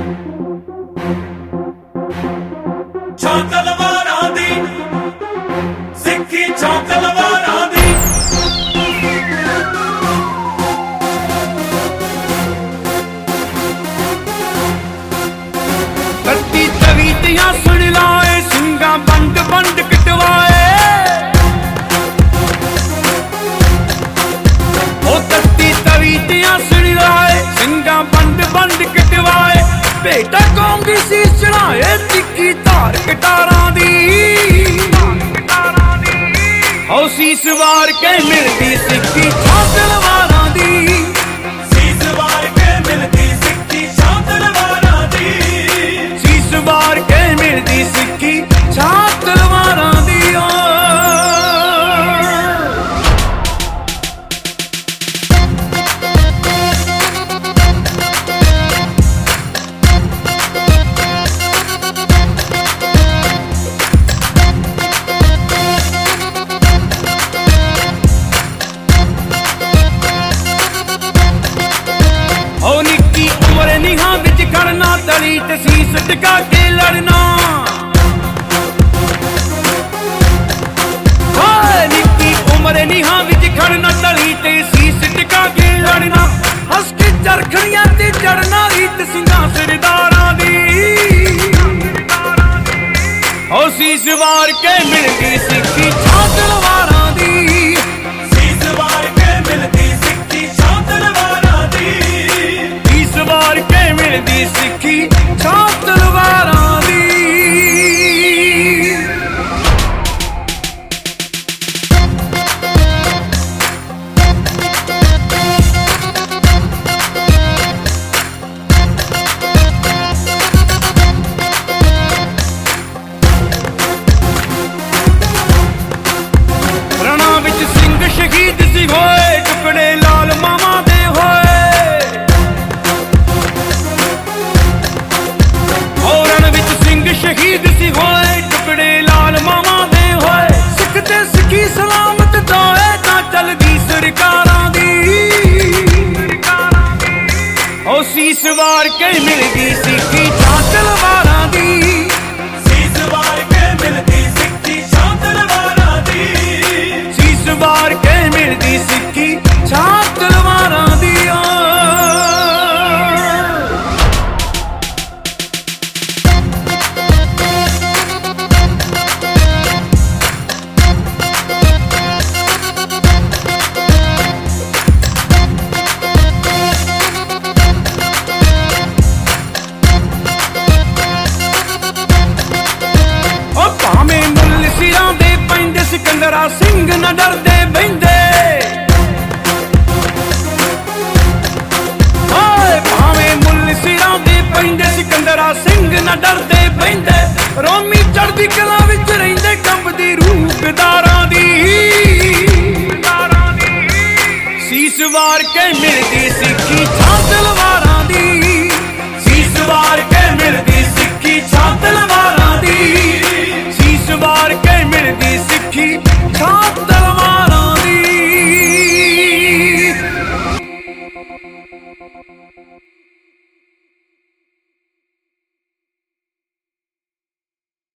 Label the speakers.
Speaker 1: ਛਾਂ ਤਲਵਾਰਾਂ ਦੀ ਸਿੱਖੀ ਛਾਂ ਤਲਵਾਰਾਂ ਦੀ
Speaker 2: ਧਰਤੀ ਤਵੀ ਦੀਆਂ ਸੁਣ ਲਾਏ ਸਿੰਘਾਂ ਵੰਡ ਵੰਡ ਕਟਵਾਏ ਉਹ ਧਰਤੀ ਤਵੀ ਦੀਆਂ ਸੁਣ ਲਾਏ ਸਿੰਘਾਂ ਵੰਡ ਵੰਡ ਕਟਵਾਏ ਭੇਟਾ ਕੌਮ ਦੀ ਸੀਸ ਚੜਾਏ ਤਿੱਖੀ ਧਾਰ ਕਟਾਰਾਂ ਦੀ ਹੋ ਸੀਸ ਵਾਰ ਕੇ ਮਿਲਦੀ ਸਿੱਖੀ ਛਾਂ ਤਲਵਾਰਾਂ ਦੀ
Speaker 1: ਸੀਸ ਵਾਰ ਕੇ ਮਿਲਦੀ ਸਿੱਖੀ ਛਾਂ ਤਲਵਾਰਾਂ ਦੀ
Speaker 2: ਸੀਸ ਵਾਰ ਕੇ ਮਿਲਦੀ ਸਿੱਖੀ ਛਾਂ ਤਲਵਾਰਾਂ ਦੀ ਓ ਨਿੱਕੀ ਉਮਰ ਨਿਹਾਂ ਵਿੱਚ ਖੜਨਾ ਤਲੀ ਤੇ ਸੀਸ ਟਿਕਾ ਕੇ ਲੜਨਾ ਓਏ ਨਿੱਕੀ ਉਮਰ ਨਿਹਾਂ ਵਿੱਚ ਖੜਨਾ ਤਲੀ ਤੇ ਸੀਸ ਟਿਕਾ ਕੇ ਲੜਨਾ ਹੱਸ ਕੇ ਚਰਖੜੀਆਂ ਤੇ ਚੜਨਾ ਰੀਤ ਸਿੰਘਾਂ ਸਰਦਾਰਾਂ ਦੀ ਓ ਸੀਸ ਵਾਰ ਕੇ ਮਿਲਦੀ ਸਿੱਖੀ ਛਾਂ ਤਲਵਾਰਾਂ ਦੀ
Speaker 1: ਸੀਸ ਵਾਰ ਕੇ ਮਿਲਦੀ ਸਿੱਖੀ ਛਾਂ ਤਲਵਾਰਾਂ ਦੀ
Speaker 2: ਸੀਸ ਵਾਰ ਕੇ ਮਿਲਦੀ ਸਿੱਖੀ ਛਾਂ ਤਲਵਾਰਾਂ ਦੀ ਰਣਾਂ ਵਿੱਚ ਸਿੰਘ ਸ਼ਹੀਦ ਸੀ ਹੋਏ ਟੁਕੜੇ ਲਾਲ ਮਾਵਾਂ ਦੇ ਹੋਏ ਰਣ ਵਿੱਚ ਸਿੰਘ ਸ਼ਹੀਦ ਸੀ ਹੋਏ ਟੁਕੜੇ ਲਾਲ ਮਾਵਾਂ ਦੇ ਹੋਏ ਸਿੱਖ ਤੇ ਸਿੱਖੀ ਸਲਾਮਤ ਦੋਏ ਤਾਂ ਚੱਲਦੀ ਸਰਕਾਰਾਂ ਦੀ ਓ ਸੀਸ ਵਾਰ ਕੇ ਮਿਲਦੀ ਸਿੱਖੀ ਛਾਂ ਤਲਵਾਰਾਂ ਦੀ
Speaker 1: ਸੀਸ ਵਾਰ ਕੇ ਮਿਲਦੀ ਸਿੱਖੀ ਛਾਂ ਤਲਵਾਰਾਂ ਦੀ
Speaker 2: ਸੀਸ ਵਾਰ ਕੇ ਮਿਲਦੀ ਸਿੱਖੀ ਛਾਂ ਤਲਵਾਰਾਂ ਦੀ ਭਾਵੇਂ ਮੁੱਲ ਸਿਰਾਂ ਦੇ ਪੈਂਦੇ ਸਿਕੰਦਰਾ ਸਿੰਘ ਨਾ ਡਰਦੇ ਬਹਿੰਦੇ ਹਾਏ ਭਾਵੇਂ ਮੁੱਲ ਸਿਰਾਂ ਦੇ ਪੈਂਦੇ ਸਿਕੰਦਰਾ ਸਿੰਘ ਨਾ ਡਰਦੇ ਬਹਿੰਦੇ ਰੋਮੀ ਚੜ੍ਹਦੀ ਕਲਾ ਵਿੱਚ ਰਹਿੰਦੇ ਕੰਬਦੀ ਰੂਹ ਗਦਾਰਾਂ ਦੀ ਸੀਸ ਵਾਰ ਕੇ ਮਿਲਦੀ ਸਿੱਖੀ ਛਾਂ ਤਲਵਾਰਾਂ ਦੀ ਸੀਸ ਵਾਰ ਕੇ ਮਿਲਦੀ ਸਿੱਖੀ ਛਾਂ ਤਲਵਾਰਾਂ